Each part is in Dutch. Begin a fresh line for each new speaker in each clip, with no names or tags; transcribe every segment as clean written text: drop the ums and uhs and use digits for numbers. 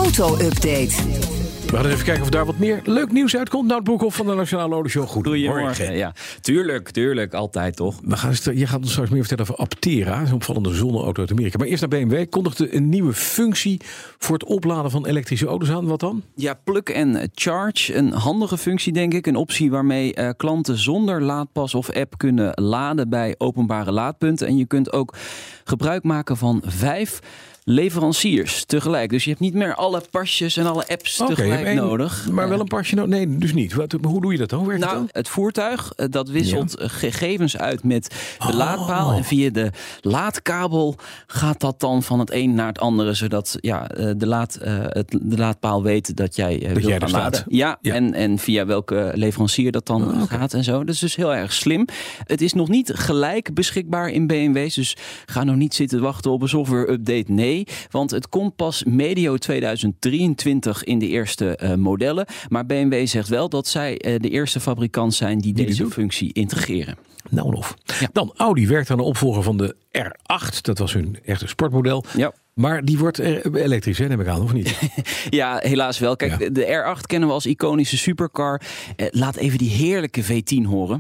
auto-update.
We gaan eens even kijken of daar wat meer leuk nieuws uitkomt. Nou, het Broekhoff van de Nationale Autoshow.
Goedemorgen. Ja, tuurlijk, altijd toch.
Je gaat ons straks meer vertellen over Aptera, zo'n opvallende zonneauto uit Amerika. Maar eerst naar BMW. Kondigde een nieuwe functie voor het opladen van elektrische auto's aan. Wat dan?
Ja, plug and charge. Een handige functie, denk ik. Een optie waarmee klanten zonder laadpas of app kunnen laden bij openbare laadpunten. En je kunt ook gebruik maken van 5 leveranciers tegelijk. Dus je hebt niet meer alle pasjes en alle apps tegelijk nodig.
Maar wel een pasje nodig? Nee, dus niet. Hoe doe je dat dan? Hoe werkt het dan?
Het voertuig dat wisselt gegevens uit met de laadpaal. En via de laadkabel gaat dat dan van het een naar het andere. Zodat de laadpaal weet dat jij wil gaan laden. Ja. En via welke leverancier dat dan gaat en zo. Dat is dus heel erg slim. Het is nog niet gelijk beschikbaar in BMW's. Dus ga nog niet zitten wachten op een software update. Nee. Want het komt pas medio 2023 in de eerste modellen. Maar BMW zegt wel dat zij de eerste fabrikant zijn die deze functie integreren.
Nou of. Ja. Dan, Audi werkt aan de opvolger van de R8. Dat was hun echte sportmodel. Ja. Maar die wordt elektrisch, hè, neem ik aan, of niet?
Ja, helaas wel. Kijk, de R8 kennen we als iconische supercar. Laat even die heerlijke V10 horen.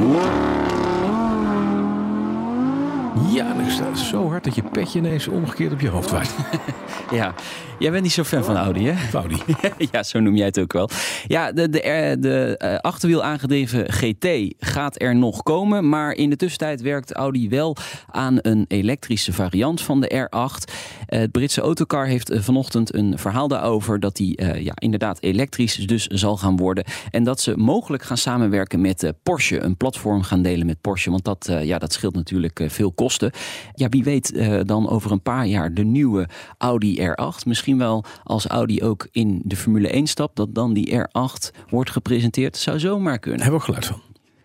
Ja, dat staat zo hard dat je petje ineens omgekeerd op je hoofd waait.
Ja, jij bent niet zo fan van Audi, hè?
Audi.
Ja, zo noem jij het ook wel. Ja, de achterwiel aangedreven GT gaat er nog komen. Maar in de tussentijd werkt Audi wel aan een elektrische variant van de R8. Het Britse Autocar heeft vanochtend een verhaal daarover dat die inderdaad elektrisch dus zal gaan worden. En dat ze mogelijk gaan samenwerken met Porsche. Een platform gaan delen met Porsche. Want dat scheelt natuurlijk veel kosten. Ja, wie weet dan over een paar jaar de nieuwe Audi R8. Misschien wel als Audi ook in de Formule 1 stapt, dat dan die R8 wordt gepresenteerd. Zou zomaar kunnen.
Hebben we ook geluid van.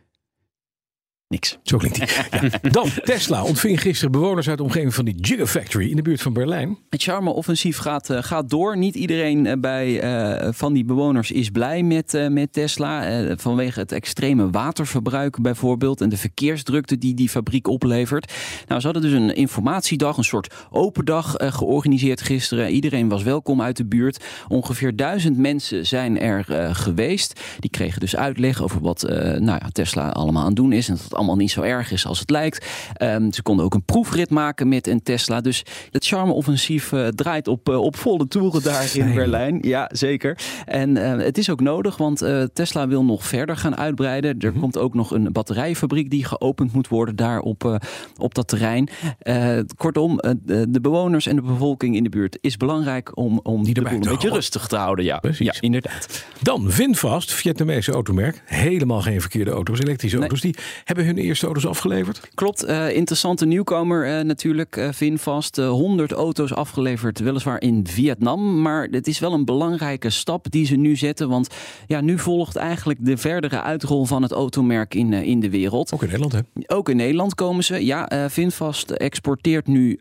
Niks.
Zo klinkt die. Ja. Dan, Tesla ontving gisteren bewoners uit de omgeving van die Gigafactory in de buurt van Berlijn.
Het charme-offensief gaat door. Niet iedereen van die bewoners is blij met Tesla. Vanwege het extreme waterverbruik bijvoorbeeld en de verkeersdrukte die fabriek oplevert. Nou, ze hadden dus een informatiedag, een soort open dag georganiseerd gisteren. Iedereen was welkom uit de buurt. Ongeveer 1000 mensen zijn er geweest. Die kregen dus uitleg over wat Tesla allemaal aan het doen is en dat het allemaal niet zo erg is als het lijkt. Ze konden ook een proefrit maken met een Tesla. Dus het charme-offensief draait op volle toeren daar in Berlijn. Ja, zeker. En het is ook nodig, want Tesla wil nog verder gaan uitbreiden. Er komt ook nog een batterijfabriek die geopend moet worden daar op dat terrein. Kortom, de bewoners en de bevolking in de buurt is belangrijk om die de boel een beetje rustig te houden. Ja, precies. Ja, inderdaad.
Dan VinFast, Vietnamese automerk. Helemaal geen verkeerde auto's, elektrische auto's. Die hebben hun eerste auto's afgeleverd.
Klopt, interessante nieuwkomer natuurlijk. VinFast, 100 auto's afgeleverd, weliswaar in Vietnam. Maar het is wel een belangrijke stap die ze nu zetten. Want ja, nu volgt eigenlijk de verdere uitrol van het automerk in de wereld.
Ook in Nederland, hè?
Ook in Nederland komen ze. Ja, VinFast exporteert nu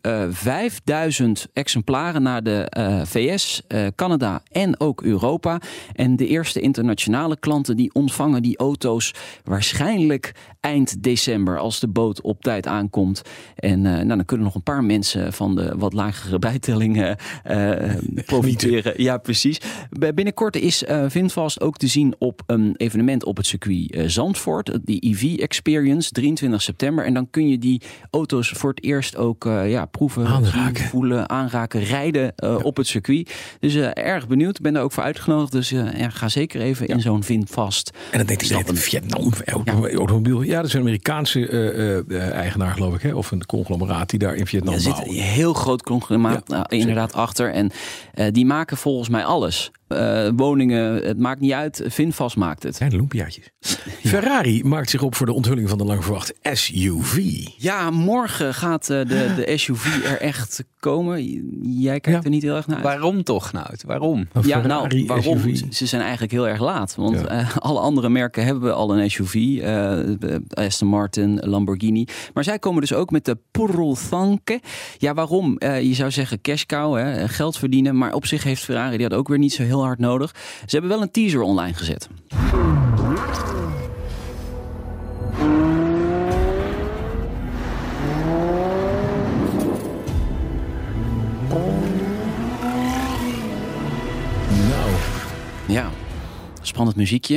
5000 exemplaren naar de VS, Canada en ook Europa. En de eerste internationale klanten die ontvangen die auto's waarschijnlijk eind december als de boot op tijd aankomt. En dan kunnen nog een paar mensen van de wat lagere bijtellingen profiteren. Ja, precies. Binnenkort is VinFast ook te zien op een evenement op het circuit Zandvoort. Die EV Experience, 23 september. En dan kun je die auto's voor het eerst ook proeven,
aanraken.
Voelen, aanraken, rijden op het circuit. Dus erg benieuwd. Ik ben daar ook voor uitgenodigd. Dus ga zeker even in zo'n VinFast.
En dan denkt hij, Vietnam, automobiel. Ja, dat is een Amerikaanse eigenaar, geloof ik. Hè? Of een conglomeraat die daar in Vietnam bouwt.
Er zit een heel groot conglomeraat inderdaad achter. En die maken volgens mij alles. Woningen, het maakt niet uit. VinFast maakt het.
Zijn loempiaatjes. Ferrari maakt zich op voor de onthulling van de lang verwachte SUV.
Ja, morgen gaat de SUV er echt komen. Jij kijkt er niet heel erg naar uit.
Waarom toch, Nout? Waarom?
Waarom?
SUV.
Ze zijn eigenlijk heel erg laat. Want alle andere merken hebben al een SUV. Aston Martin, Lamborghini. Maar zij komen dus ook met de Purosangue. Ja, waarom? Je zou zeggen cash cow, geld verdienen. Maar op zich heeft Ferrari die had ook weer niet zo heel hard nodig. Ze hebben wel een teaser online gezet. Ja, spannend muziekje.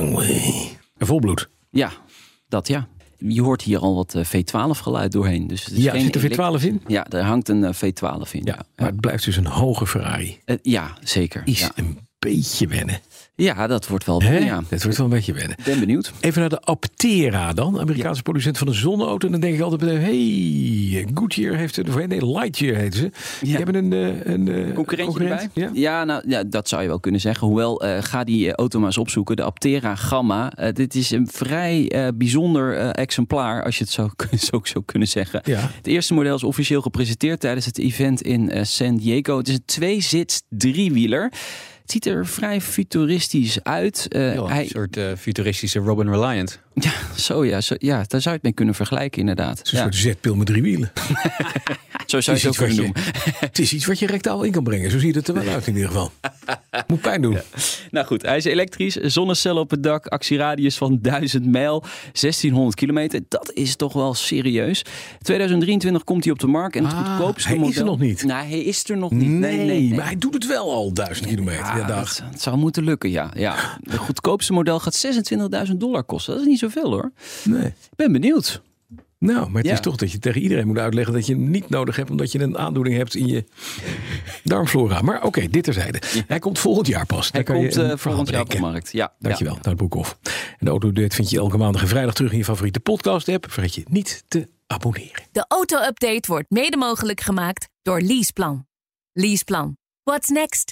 En volbloed.
Ja, dat ja. Je hoort hier al wat V12 geluid doorheen. Dus het is
Ja, zit er V12 in?
Ja, er hangt een V12 in.
Ja, maar het blijft dus een hoge Ferrari.
Ja, zeker.
Is een beetje wennen.
Ja, dat wordt wel.
Ja. Dat wordt wel een beetje wennen.
Ben benieuwd.
Even naar de Aptera dan. Amerikaanse producent van een zonneauto. En dan denk ik altijd meteen, hey, Goodyear heeft het. Nee, Lightyear heet ze. Die hebben een
concurrentje erbij.
Ja?
Ja, dat zou je wel kunnen zeggen. Hoewel, ga die auto maar eens opzoeken. De Aptera Gamma. Dit is een vrij bijzonder exemplaar, als je het zo zou kunnen zeggen.
Ja.
Het eerste model is officieel gepresenteerd tijdens het event in San Diego. Het is een 2-zits driewieler. Het ziet er vrij futuristisch uit.
Een soort futuristische Robin Reliant.
Ja, daar zou je het mee kunnen vergelijken inderdaad.
Het is een soort zetpil met 3 wielen.
Zo zou je het ook kunnen noemen.
Het is iets wat je rectaal in kan brengen. Zo ziet het er wel uit in ieder geval. Moet pijn doen. Ja.
Nou goed, hij is elektrisch. Zonnecellen op het dak. Actieradius van 1000 mijl. 1600 kilometer. Dat is toch wel serieus. 2023 komt hij op de markt. En het goedkoopste model...
Hij is er nog niet.
Nou, hij is er nog niet.
Nee, maar hij doet het wel al 1000 kilometer.
Ja, het zou moeten lukken, ja. Het goedkoopste model gaat $26.000 kosten. Dat is niet zoveel hoor.
Nee.
Ik ben benieuwd.
Nou, maar het is toch dat je tegen iedereen moet uitleggen dat je hem niet nodig hebt omdat je een aandoening hebt in je darmflora. Maar oké, dit terzijde. Ja. Hij komt volgend jaar pas.
Hij komt volgend jaar op de markt. Ja.
Dankjewel, naar het Broekhoff. En de Auto-update vind je elke maandag en vrijdag terug in je favoriete podcast-app. Vergeet je niet te abonneren.
De auto-update wordt mede mogelijk gemaakt door Leaseplan. Leaseplan. What's next?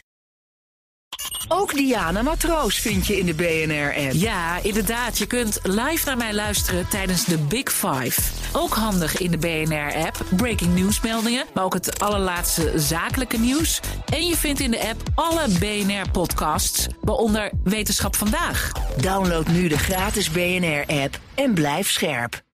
Ook Diana Matroos vind je in de BNR-app.
Ja, inderdaad. Je kunt live naar mij luisteren tijdens de Big Five. Ook handig in de BNR-app. Breaking nieuwsmeldingen, maar ook het allerlaatste zakelijke nieuws. En je vindt in de app alle BNR-podcasts, waaronder Wetenschap Vandaag.
Download nu de gratis BNR-app en blijf scherp.